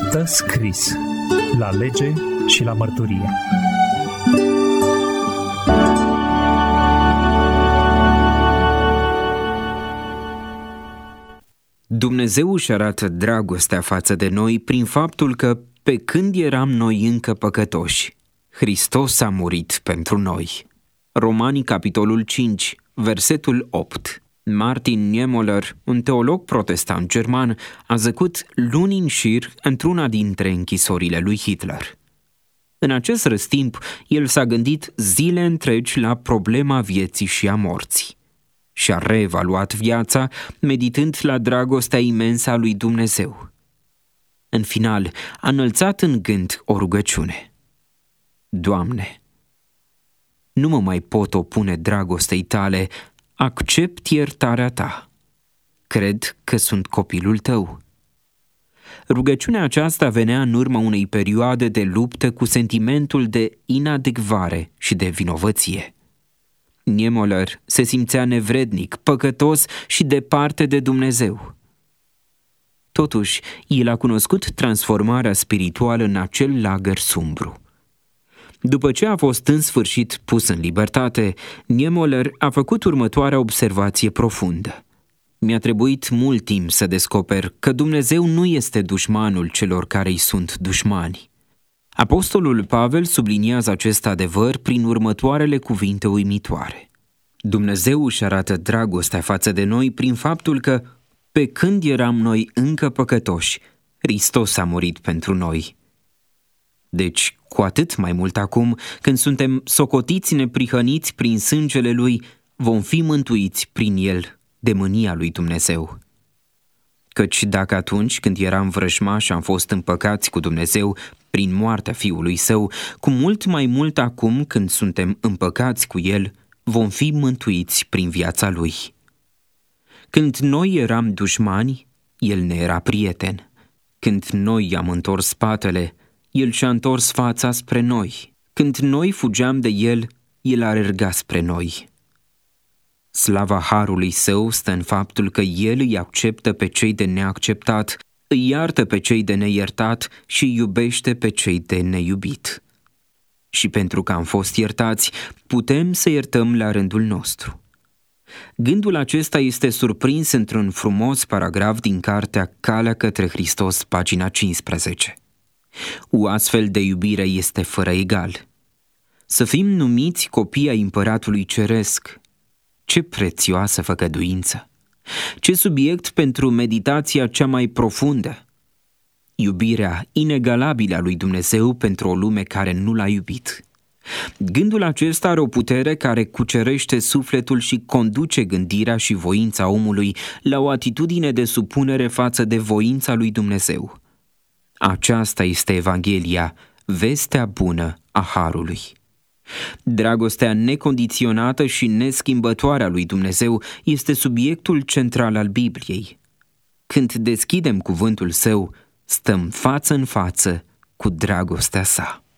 Stă scris la lege și la mărturie. Dumnezeu își arată dragostea față de noi prin faptul că, pe când eram noi încă păcătoși, Hristos a murit pentru noi. Romani, capitolul 5, versetul 8. Martin Niemöller, un teolog protestant german, a zăcut luni în șir într-una dintre închisorile lui Hitler. În acest răstimp, el s-a gândit zile întregi la problema vieții și a morții. Și-a reevaluat viața, meditând la dragostea imensă a lui Dumnezeu. În final, a înălțat în gând o rugăciune. Doamne, nu mă mai pot opune dragostei tale, accept iertarea ta. Cred că sunt copilul tău. Rugăciunea aceasta venea în urma unei perioade de luptă cu sentimentul de inadecvare și de vinovăție. Niemöller se simțea nevrednic, păcătos și departe de Dumnezeu. Totuși, el a cunoscut transformarea spirituală în acel lagăr sumbru. După ce a fost în sfârșit pus în libertate, Niemöller a făcut următoarea observație profundă. Mi-a trebuit mult timp să descoper că Dumnezeu nu este dușmanul celor care îi sunt dușmani. Apostolul Pavel subliniază acest adevăr prin următoarele cuvinte uimitoare. Dumnezeu își arată dragostea față de noi prin faptul că, pe când eram noi încă păcătoși, Hristos a murit pentru noi. Deci, cu atât mai mult acum, când suntem socotiți neprihăniți prin sângele Lui, vom fi mântuiți prin El de mânia lui Dumnezeu. Căci dacă atunci când eram vrăjmași am fost împăcați cu Dumnezeu prin moartea Fiului Său, cu mult mai mult acum când suntem împăcați cu El, vom fi mântuiți prin viața Lui. Când noi eram dușmani, El ne era prieten. Când noi i-am întors spatele, El și-a întors fața spre noi. Când noi fugeam de El, El a alergat spre noi. Slava harului Său stă în faptul că El îi acceptă pe cei de neacceptat, îi iartă pe cei de neiertat și îi iubește pe cei de neiubit. Și pentru că am fost iertați, putem să iertăm la rândul nostru. Gândul acesta este surprins într-un frumos paragraf din cartea Calea către Hristos, pagina 15. O astfel de iubire este fără egal. Să fim numiți copii ai Împăratului Ceresc. Ce prețioasă făgăduință! Ce subiect pentru meditația cea mai profundă! Iubirea inegalabilă a lui Dumnezeu pentru o lume care nu l-a iubit. Gândul acesta are o putere care cucerește sufletul și conduce gândirea și voința omului la o atitudine de supunere față de voința lui Dumnezeu. Aceasta este Evanghelia, vestea bună a harului. Dragostea necondiționată și neschimbătoare a lui Dumnezeu este subiectul central al Bibliei. Când deschidem cuvântul Său, stăm față în față cu dragostea Sa.